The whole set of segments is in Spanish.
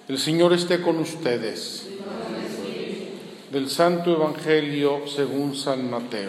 El Señor esté con ustedes. Del Santo Evangelio según San Mateo.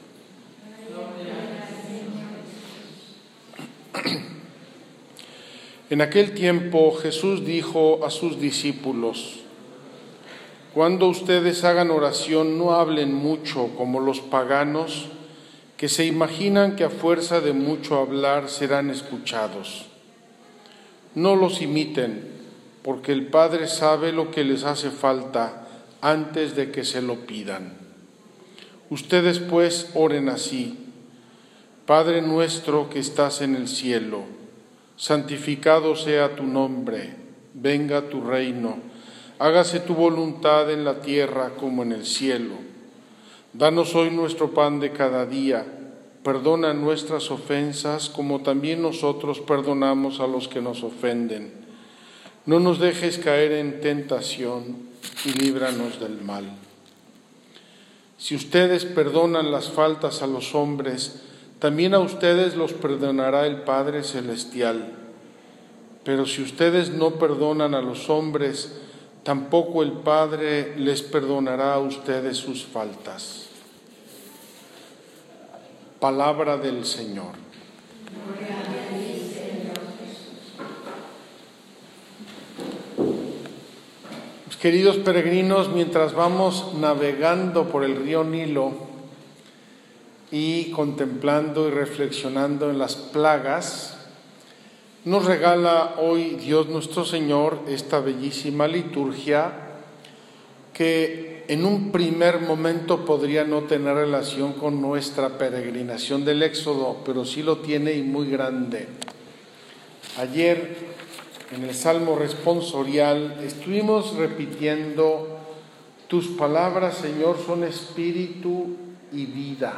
En aquel tiempo Jesús dijo a sus discípulos: Cuando ustedes hagan oración, no hablen mucho como los paganos, que se imaginan que a fuerza de mucho hablar serán escuchados. No los imiten, porque el Padre sabe lo que les hace falta antes de que se lo pidan. Ustedes pues oren así: Padre nuestro que estás en el cielo, santificado sea tu nombre, venga tu reino, hágase tu voluntad en la tierra como en el cielo. Danos hoy nuestro pan de cada día, perdona nuestras ofensas como también nosotros perdonamos a los que nos ofenden. No nos dejes caer en tentación y líbranos del mal. Si ustedes perdonan las faltas a los hombres, también a ustedes los perdonará el Padre Celestial. Pero si ustedes no perdonan a los hombres, tampoco el Padre les perdonará a ustedes sus faltas. Palabra del Señor. Queridos peregrinos, mientras vamos navegando por el río Nilo y contemplando y reflexionando en las plagas, nos regala hoy Dios nuestro Señor esta bellísima liturgia que en un primer momento podría no tener relación con nuestra peregrinación del Éxodo, pero sí lo tiene y muy grande. Ayer, en el Salmo responsorial, estuvimos repitiendo: tus palabras, Señor, son espíritu y vida.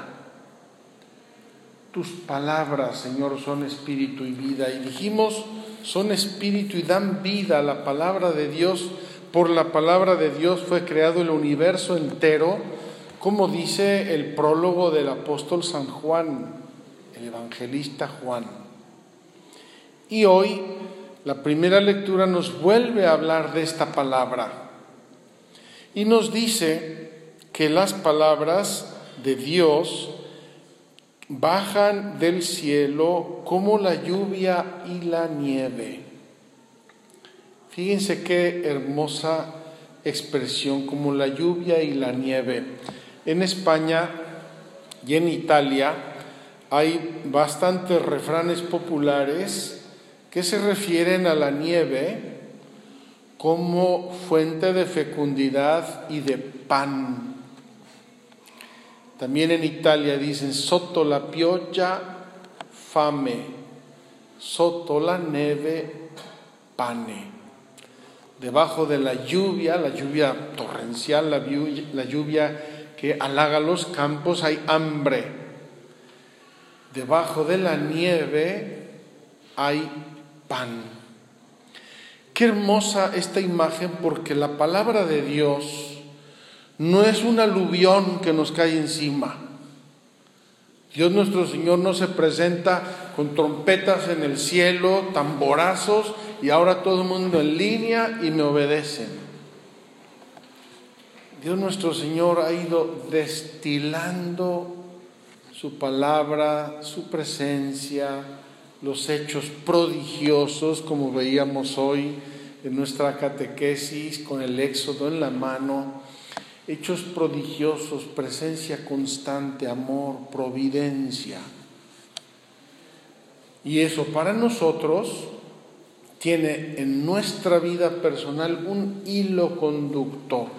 Tus palabras, Señor, son espíritu y vida. Y dijimos, son espíritu y dan vida a la palabra de Dios. Por la palabra de Dios fue creado el universo entero, como dice el prólogo del apóstol San Juan, el evangelista Juan. Y hoy la primera lectura nos vuelve a hablar de esta palabra y nos dice que las palabras de Dios bajan del cielo como la lluvia y la nieve. Fíjense qué hermosa expresión, como la lluvia y la nieve. En España y en Italia hay bastantes refranes populares que se refieren a la nieve como fuente de fecundidad y de pan. También en Italia dicen: sotto la pioggia fame, sotto la neve pane. Debajo de la lluvia torrencial, la lluvia que halaga los campos, hay hambre. Debajo de la nieve hay pan. Qué hermosa esta imagen, porque la palabra de Dios no es un aluvión que nos cae encima. Dios nuestro Señor no se presenta con trompetas en el cielo, tamborazos, y ahora todo el mundo en línea y me obedecen. Dios nuestro Señor ha ido destilando su palabra, su presencia, los hechos prodigiosos, como veíamos hoy en nuestra catequesis con el Éxodo en la mano. Hechos prodigiosos, presencia constante, amor, providencia. Y eso para nosotros tiene en nuestra vida personal un hilo conductor: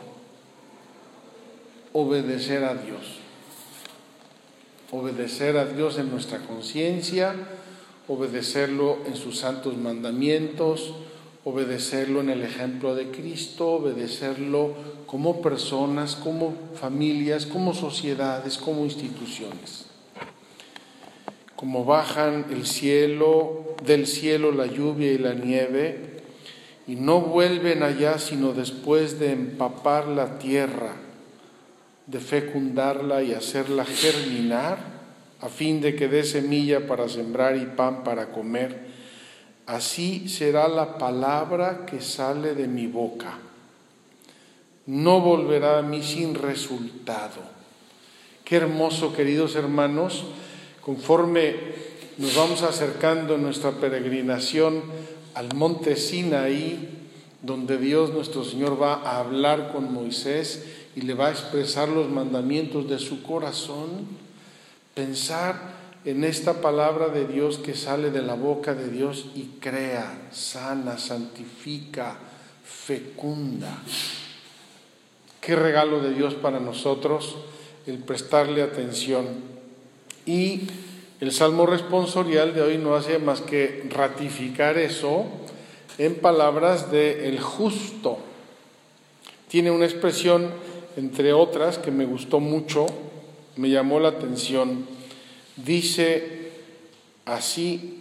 obedecer a Dios. Obedecer a Dios en nuestra conciencia, obedecerlo en sus santos mandamientos, obedecerlo en el ejemplo de Cristo, obedecerlo como personas, como familias, como sociedades, como instituciones. Como bajan del cielo la lluvia y la nieve, y no vuelven allá sino después de empapar la tierra, de fecundarla y hacerla germinar, a fin de que dé semilla para sembrar y pan para comer. así será la palabra que sale de mi boca. No volverá a mí sin resultado. Qué hermoso, queridos hermanos, conforme nos vamos acercando en nuestra peregrinación al monte Sinaí, donde Dios nuestro Señor va a hablar con Moisés y le va a expresar los mandamientos de su corazón. Pensar en esta palabra de Dios que sale de la boca de Dios y crea, sana, santifica, fecunda. Qué regalo de Dios para nosotros el prestarle atención. Y el Salmo responsorial de hoy no hace más que ratificar eso en palabras de el justo. Tiene una expresión, entre otras, que me gustó mucho, me llamó la atención. Dice así: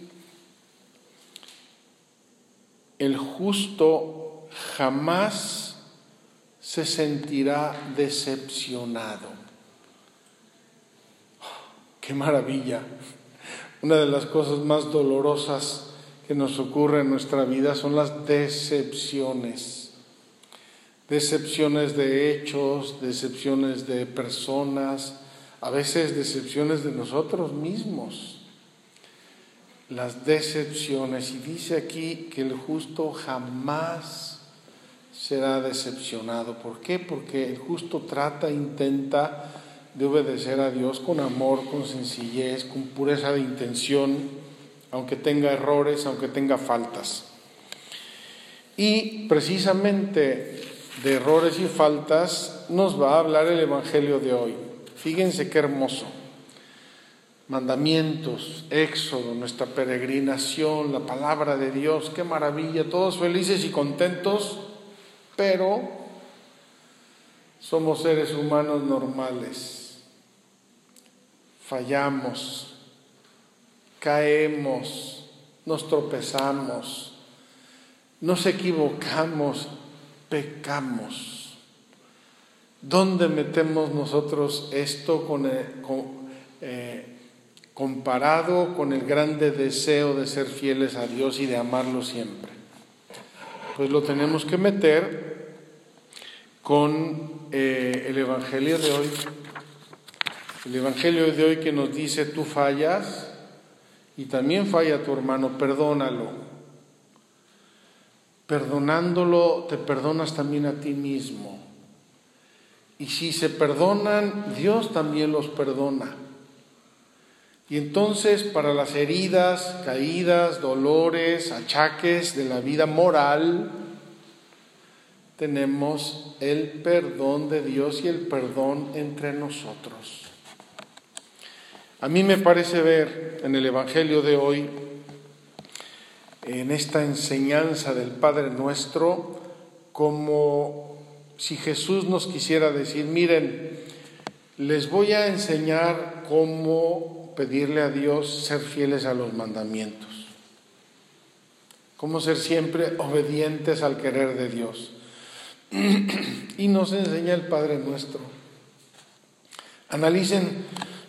el justo jamás se sentirá decepcionado. ¡Qué maravilla! Una de las cosas más dolorosas que nos ocurre en nuestra vida son las decepciones. Decepciones de hechos, decepciones de personas, a veces decepciones de nosotros mismos. Las decepciones. Y dice aquí que el justo jamás será decepcionado. ¿Por qué? Porque el justo intenta de obedecer a Dios con amor, con sencillez, con pureza de intención, aunque tenga errores, aunque tenga faltas. Y precisamente de errores y faltas nos va a hablar el Evangelio de hoy. Fíjense qué hermoso. Mandamientos, Éxodo, nuestra peregrinación, la palabra de Dios, qué maravilla, todos felices y contentos, pero somos seres humanos normales. Fallamos, caemos, nos tropezamos, nos equivocamos, pecamos. ¿Dónde metemos nosotros esto comparado con el grande deseo de ser fieles a Dios y de amarlo siempre? Pues lo tenemos que meter con el Evangelio de hoy. El Evangelio de hoy que nos dice: tú fallas y también falla tu hermano, perdónalo. Perdonándolo te perdonas también a ti mismo. Y si se perdonan, Dios también los perdona. Y entonces, para las heridas, caídas, dolores, achaques de la vida moral, tenemos el perdón de Dios y el perdón entre nosotros. A mí me parece ver en el Evangelio de hoy, en esta enseñanza del Padre Nuestro, como si Jesús nos quisiera decir: miren, les voy a enseñar cómo pedirle a Dios ser fieles a los mandamientos, cómo ser siempre obedientes al querer de Dios. Y nos enseña el Padre Nuestro. Analicen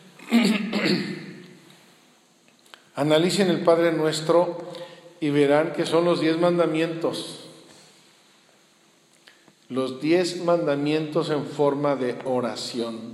el Padre Nuestro y verán que son los 10 mandamientos. Los 10 mandamientos en forma de oración.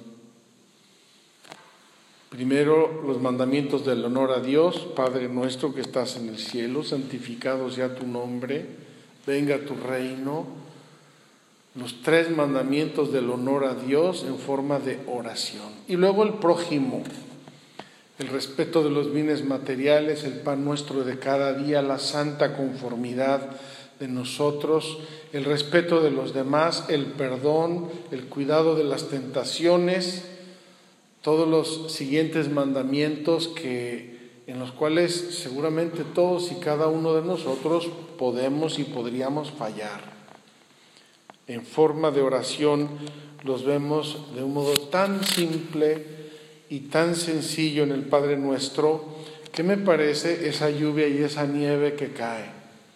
Primero, los mandamientos del honor a Dios: Padre nuestro que estás en el cielo, santificado sea tu nombre, venga tu reino. Los 3 mandamientos del honor a Dios en forma de oración. Y luego el prójimo, el respeto de los bienes materiales, el pan nuestro de cada día, la santa conformidad de nosotros, el respeto de los demás, el perdón, el cuidado de las tentaciones, todos los siguientes mandamientos en los cuales seguramente todos y cada uno de nosotros podemos y podríamos fallar. En forma de oración los vemos de un modo tan simple y tan sencillo en el Padre Nuestro, que me parece esa lluvia y esa nieve que cae.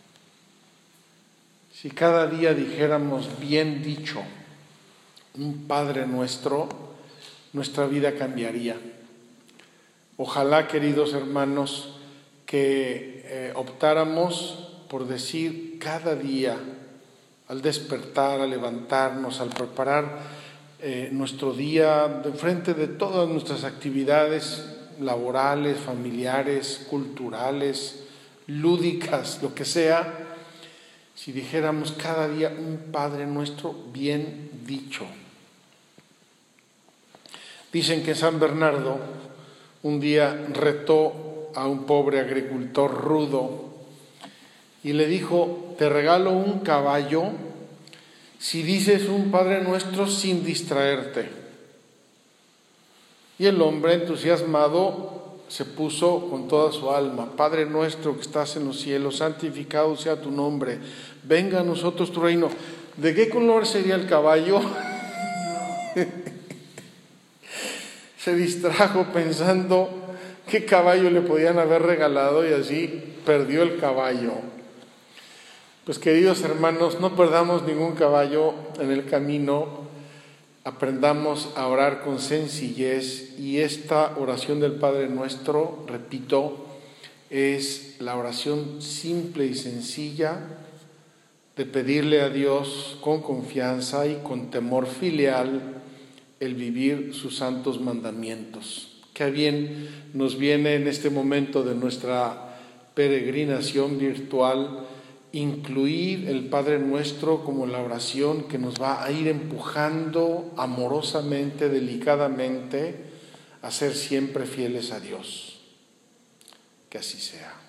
Si cada día dijéramos bien dicho un Padre Nuestro, nuestra vida cambiaría. Ojalá, queridos hermanos, que optáramos por decir cada día, al despertar, al levantarnos, al preparar nuestro día, de frente de todas nuestras actividades laborales, familiares, culturales, lúdicas, lo que sea, si dijéramos cada día un Padre Nuestro bien dicho. Dicen que San Bernardo un día retó a un pobre agricultor rudo y le dijo: te regalo un caballo si dices un Padre Nuestro sin distraerte. Y el hombre, entusiasmado, se puso con toda su alma: Padre nuestro que estás en los cielos, santificado sea tu nombre, venga a nosotros tu reino. ¿De qué color sería el caballo? Se distrajo pensando qué caballo le podían haber regalado y así perdió el caballo. Pues queridos hermanos, no perdamos ningún caballo en el camino, aprendamos a orar con sencillez, y esta oración del Padre Nuestro, repito, es la oración simple y sencilla de pedirle a Dios con confianza y con temor filial el vivir sus santos mandamientos. Qué bien nos viene en este momento de nuestra peregrinación virtual incluir el Padre Nuestro como la oración que nos va a ir empujando amorosamente, delicadamente, a ser siempre fieles a Dios. Que así sea.